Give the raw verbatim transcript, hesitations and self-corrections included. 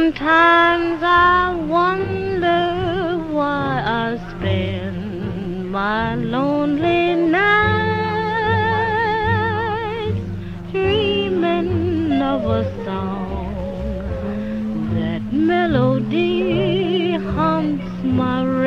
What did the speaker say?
Sometimes I wonder why I spend my lonely nights dreaming of a song. That melody haunts my